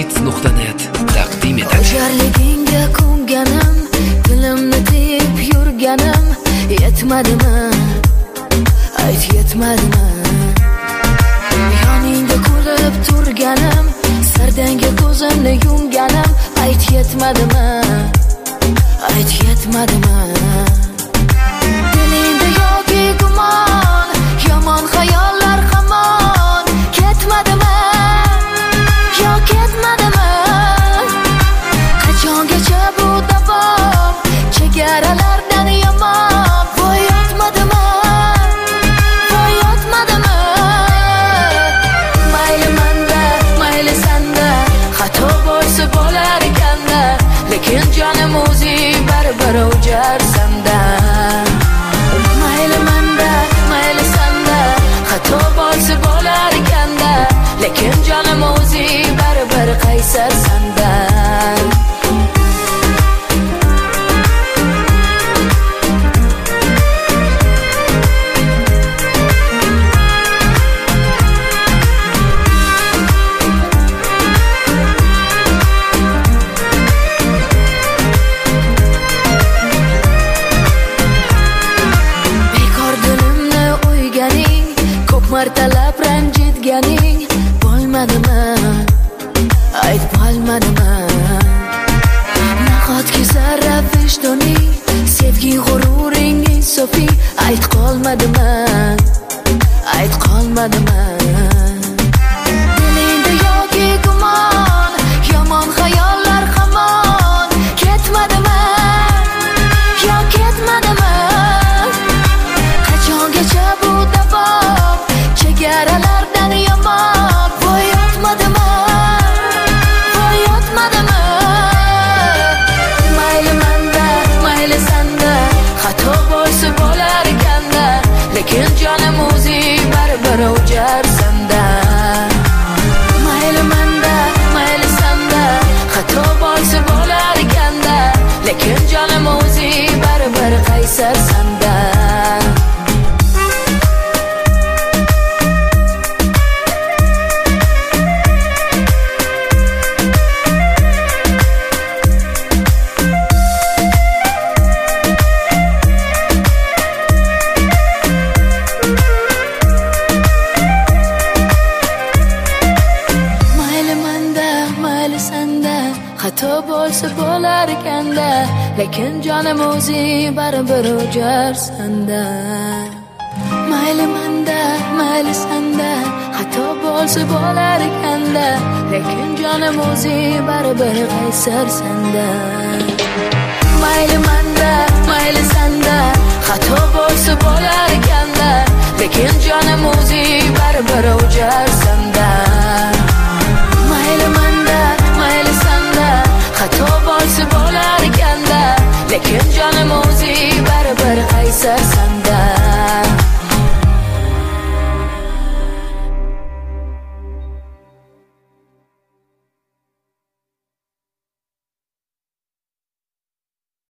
hits.net taqdim etadi. Jarligingga ko'nganim, dilimni deb yurganim yetmadimi? Ayt yetmadimi? Yoningda ko'rib turganim, sardanga ko'zimni yumganim ayt yetmadimi? Ayt yetmadimi? Dilingda yoki gumon, yomon xayollar hamon ketmadimi? Yo ketmadimi? Qachongacha bu davom chegaralardan yomon voy yotmadimi? Voy yotmadimi? Mayli manda, mayli sanda, xato bo'lsa bo'lar ekanda, lekin jonim o'zi baribir o'jar sanda. Mayli manda, mayli sanda, xato bo'lsa bo'lar ekanda, lekin jonim o'zi baribir qaysar sanda. Martalab ranjitganing bo'lmadimi? Ayt bo'lmadimi? Nahotki zarra vijdoning, sevgi g'ururing insofiy ayt qolmadimi? Ayt qolmadimi? Dilingda yoki gumon, yomon xayollar hamon ketmadimi? Yo ketmadimi? Qachongacha bu davom chegaralardan yomon voy yotmadimi? Voy yotmadimi? Mayli manda, mayli sanda, xato bo'lsa bo'lar ekanda, lekin jonim o'zi baribir o'jar sanda. Mayli manda, mayli sanda, xato bo'lsa bo'lar ekanda, lekin jonim o'zi baribir qaysar sanda. Xato bo'lsa bo'lar ekanda, lekin jonim o'zi baribir o'jar sanda. Mayli manda, mayli sanda, xato bo'lsa bo'lar ekanda, lekin jonim o'zi baribir qaysar sanda. Mayli manda, mayli sanda, xato bo'lsa bo'lar ekanda, lekin jonim o'zi baribir o'jar